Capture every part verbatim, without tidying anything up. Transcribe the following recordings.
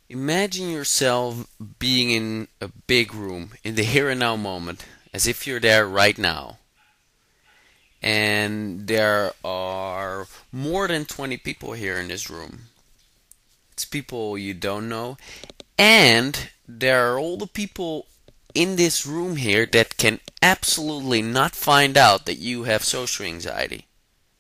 Imagine yourself being in a big room in the here and now moment, as if you're there right now. And there are more than twenty people here in this room. It's people you don't know. And there are all the people in this room here that can absolutely not find out that you have social anxiety.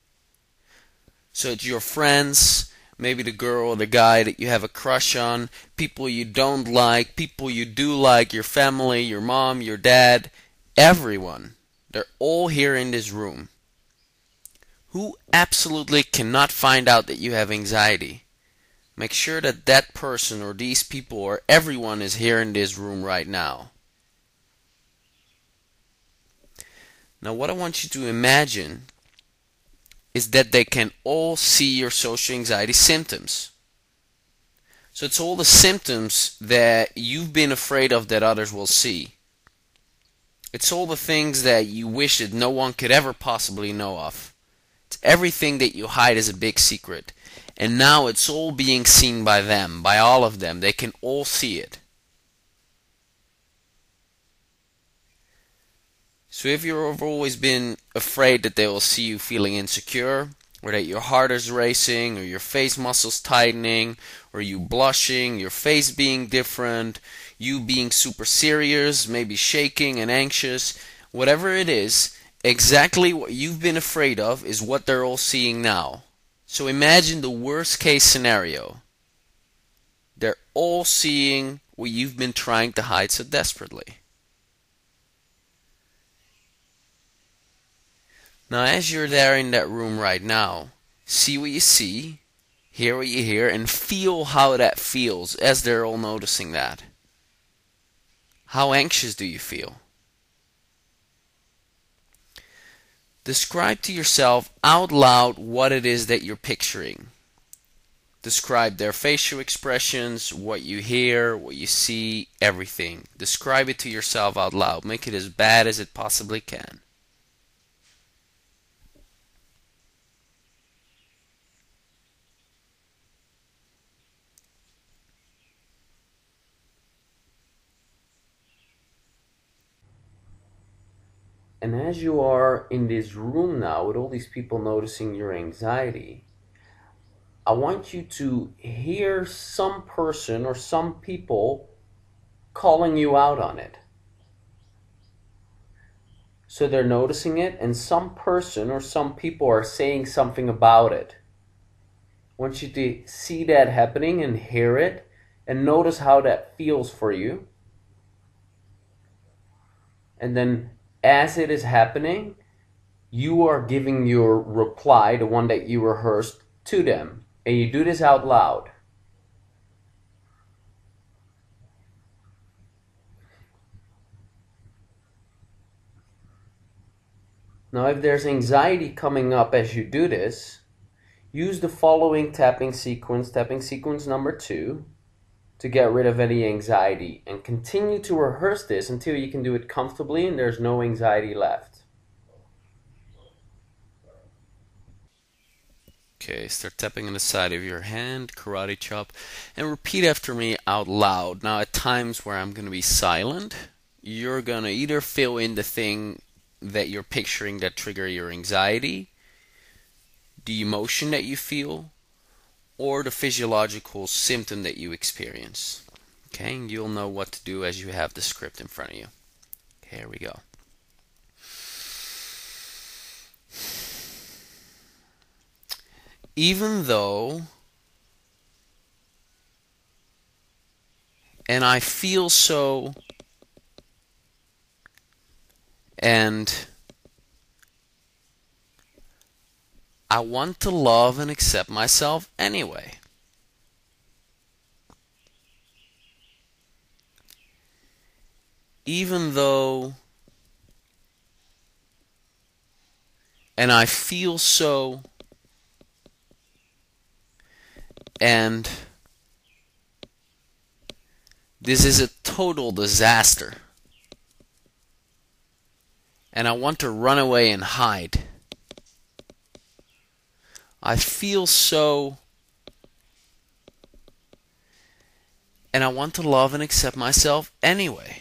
So it's your friends, maybe the girl or the guy that you have a crush on, people you don't like, people you do like, your family, your mom, your dad, everyone. They're all here in this room. Who absolutely cannot find out that you have anxiety? Make sure that that person or these people or everyone is here in this room right now. Now what I want you to imagine is that they can all see your social anxiety symptoms. So it's all the symptoms that you've been afraid of that others will see. It's all the things that you wish that no one could ever possibly know of. It's everything that you hide as a big secret. And now it's all being seen by them, by all of them. They can all see it. So if you've always been afraid that they will see you feeling insecure, or that your heart is racing, or your face muscles tightening, or you blushing, your face being different, you being super serious, maybe shaking and anxious, whatever it is, exactly what you've been afraid of is what they're all seeing now. So imagine the worst case scenario. They're all seeing what you've been trying to hide so desperately. Now as you're there in that room right now, see what you see, hear what you hear, and feel how that feels as they're all noticing that. How anxious do you feel? Describe to yourself out loud what it is that you're picturing. Describe their facial expressions, what you hear, what you see, everything. Describe it to yourself out loud. Make it as bad as it possibly can. And as you are in this room now with all these people noticing your anxiety, I want you to hear some person or some people calling you out on it. So they're noticing it, and some person or some people are saying something about it. I want you to see that happening and hear it, and notice how that feels for you. And then as it is happening, you are giving your reply, the one that you rehearsed, to them. And you do this out loud. Now if there's anxiety coming up as you do this, use the following tapping sequence, tapping sequence number two, to get rid of any anxiety. And continue to rehearse this until you can do it comfortably and there's no anxiety left. Okay, start tapping on the side of your hand, karate chop, and repeat after me out loud. Now at times where I'm going to be silent, you're going to either fill in the thing that you're picturing that trigger your anxiety, the emotion that you feel, or the physiological symptom that you experience. Okay, and you'll know what to do as you have the script in front of you. Okay, here we go. Even though, and I feel so, and I want to love and accept myself anyway. Even though, and I feel so, and this is a total disaster. And I want to run away and hide. I feel so, And I want to love and accept myself anyway.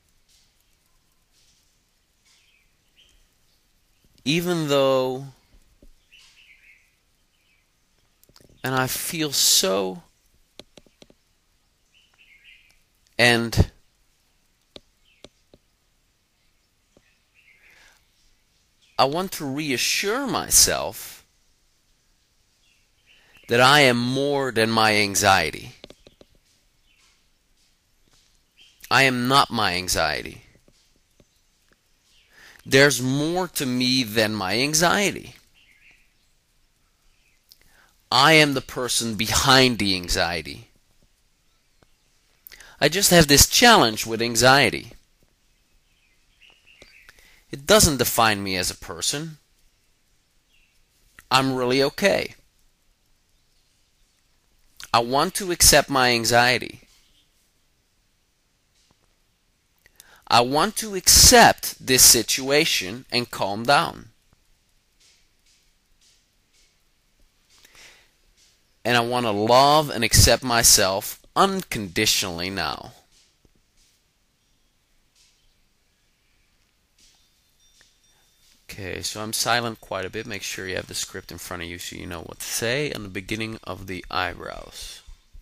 Even though, and I feel so, and I want to reassure myself that I am more than my anxiety. I am not my anxiety. There's more to me than my anxiety. I am the person behind the anxiety. I just have this challenge with anxiety. It doesn't define me as a person. I'm really okay. I want to accept my anxiety. I want to accept this situation and calm down. And I want to love and accept myself unconditionally now. Okay, so I'm silent quite a bit. Make sure you have the script in front of you so you know what to say on the beginning of the eyebrows.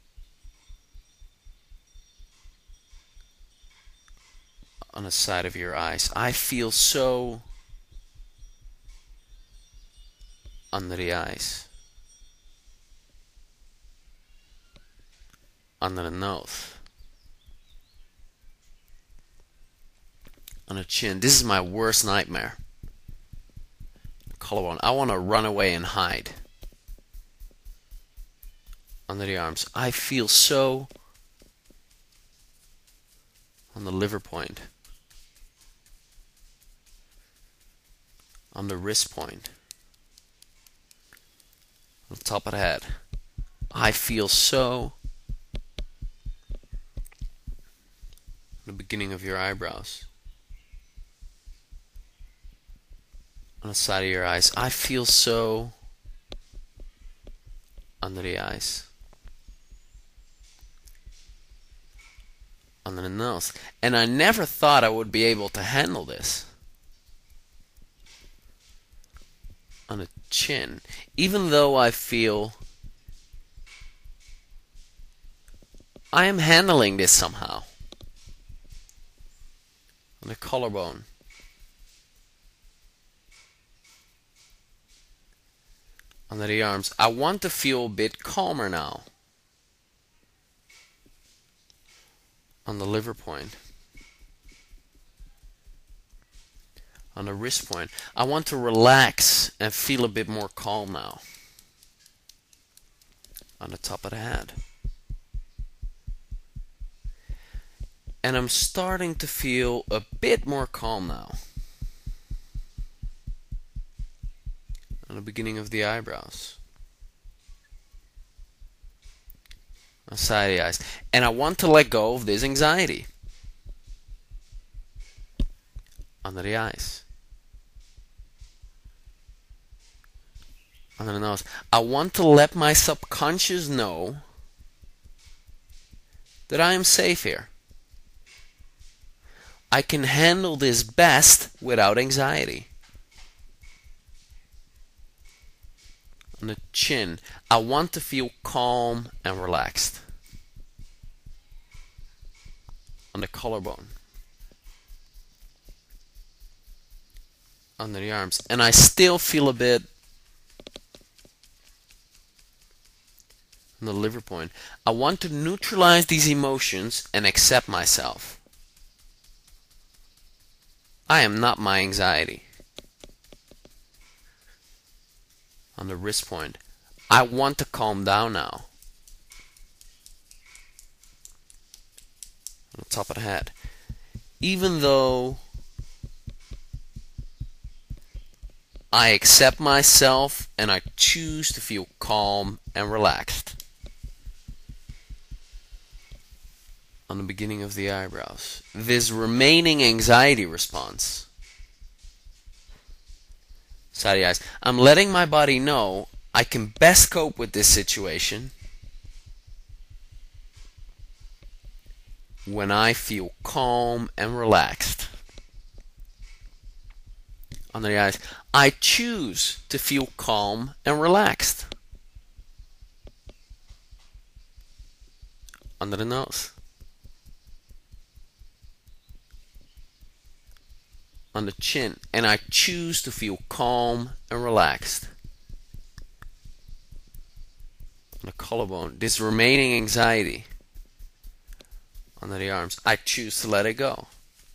On the side of your eyes. I feel so under the eyes. Under the nose. On the chin. This is my worst nightmare. Collarbone. I want to run away and hide. Under the arms. I feel so on the liver point. On the wrist point. On the top of the head. I feel so on the beginning of your eyebrows. On the side of your eyes. I feel so under the eyes. Under the nose. And I never thought I would be able to handle this. On the chin. Even though I feel I am handling this somehow. On the collarbone. Under the arms. I want to feel a bit calmer now. On the liver point. On the wrist point. I want to relax and feel a bit more calm now. On the top of the head. And I'm starting to feel a bit more calm now. On the beginning of the eyebrows. On the side of the eyes. And I want to let go of this anxiety. Under the eyes. Under the nose. I want to let my subconscious know that I am safe here. I can handle this best without anxiety. On the chin. I want to feel calm and relaxed. On the collarbone. Under the arms. And I still feel a bit on the liver point. I want to neutralize these emotions and accept myself. I am not my anxiety. On the wrist point. I want to calm down now. On the top of the head. Even though I accept myself and I choose to feel calm and relaxed. On the beginning of the eyebrows. This remaining anxiety response. Side of the eyes. I'm letting my body know I can best cope with this situation when I feel calm and relaxed. Under the eyes, I choose to feel calm and relaxed. Under the nose. On the chin, and I choose to feel calm and relaxed. On the collarbone, this remaining anxiety. Under the arms, I choose to let it go.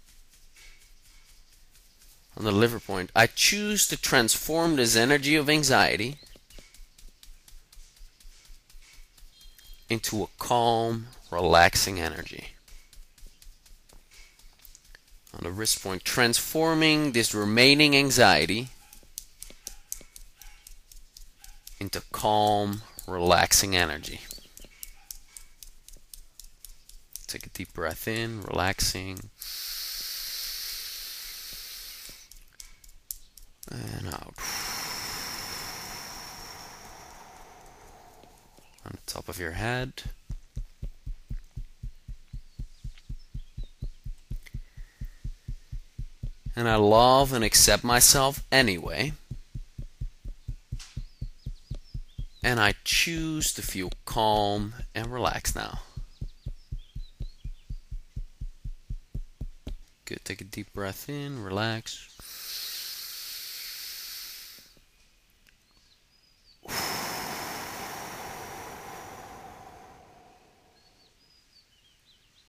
On the liver point, I choose to transform this energy of anxiety into a calm, relaxing energy. On the wrist point, transforming this remaining anxiety into calm, relaxing energy. Take a deep breath in, relaxing. And out. On the top of your head. And I love and accept myself anyway. And I choose to feel calm and relaxed now. Good. Take a deep breath in, relax.